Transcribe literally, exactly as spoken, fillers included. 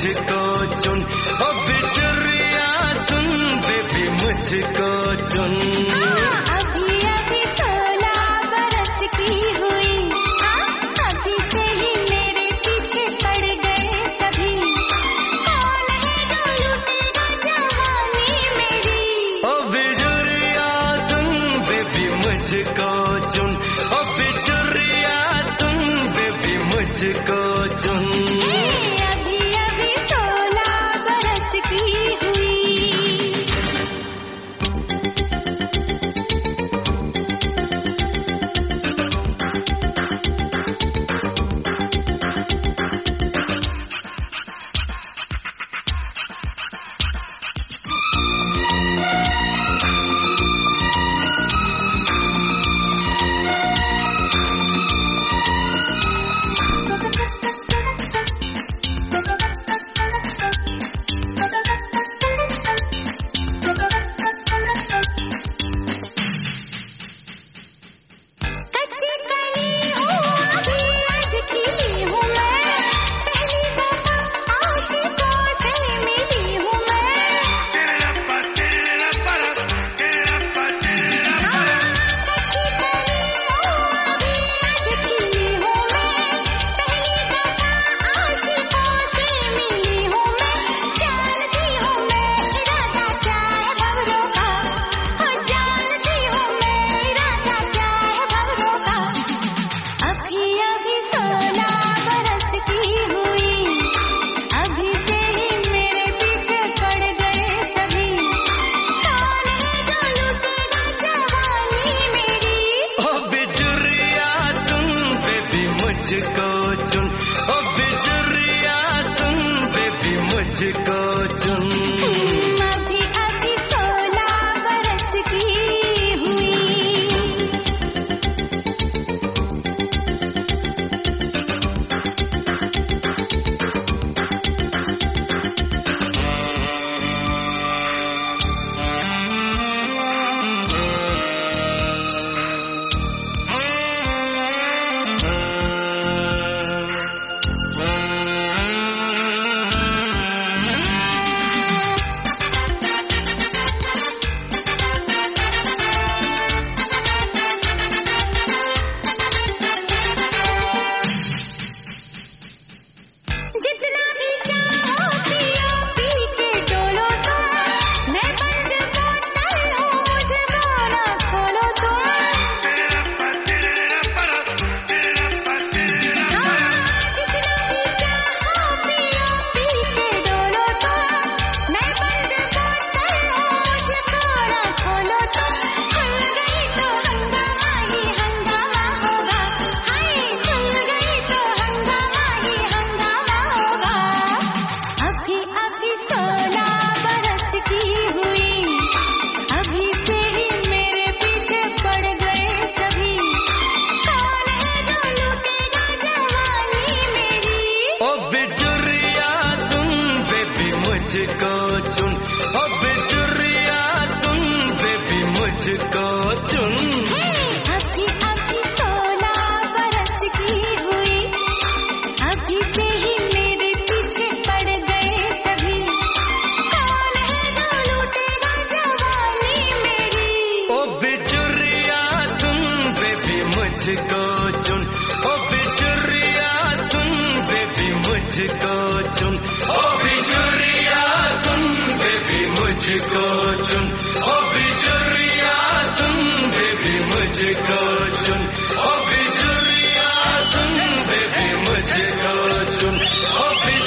मुझको चुन, ओ बिजुरिया सुन बेबी मुझको चुन। अभी अभी सोलह बरस की हुई, अभी से ही मेरे पीछे पड़ गए सभी। कौन है जो लूटेगा जवानी मेरी? ओ बिजुरिया सुन बेबी मुझको चुन, ओ बिजुरिया सुन बेबी मुझको चुन। अभी अभी सोलह बरस की हुई। कच्ची कली हूँ अभी अध खिली हूँ मैं, पहली दफा आशिकों से मिली हूँ मैं। कच्ची कली हूँ अभी अध खिली हूँ मैं, पहली दफा आशिकों से मिली हूँ मैं। जानती हूँ मैं इरादा क्या है भंवरों का, हो जानती हूँ मैं इरादा क्या है भंवरों का। अभी अभी सोलह बरस की हुई, अभी से ही मेरे पीछे पड़ गए सभी। कौन है जो लूटेगा जवानी मेरी? ओ बिजुरिया सुन बेबी मुझको चुन, ओ बिजुरिया सुन बेबी मुझको चुन। अभी अभी सोलह बरस की हुई। जितना भी चाहो पियो पी के डोलो तुम, मैं बंद बोतल हूँ मुझको ना खोलो तुम। जितना भी चाहो पियो पी के डोलो तुम, मैं बंद बोतल हूँ मुझको ना खोलो तुम। खुल गई तो हंगामा ही हंगामा होगा, हाय खुल गई तो हंगामा ही हंगामा होगा। अभी अभी सोलह बरस की हुई, अभी से ही मेरे पीछे पड़ गए सभी। कौन है जो लूटेगा जवानी मेरी? ओ बिजुरिया सुन बेबी मुझको चुन, ओ बिजुरिया सुन बेबी मुझको चुन। अभी अभी सोलह बरस की हुई, अभी से ही मेरे पीछे पड़ गए सभी। कौन है जो लूटेगा जवानी मेरी? ओ बिजुरिया सुन बेबी मुझको चुन, ओ बिजुरिया सुन बेबी मुझको चुन, ओ बिजुरिया सुन बेबी मुझको चुन, ओ बिजुरिया सुन बेबी मुझको चुन, ओ बिजुरिया सुन बेबी मुझको चुन, ओ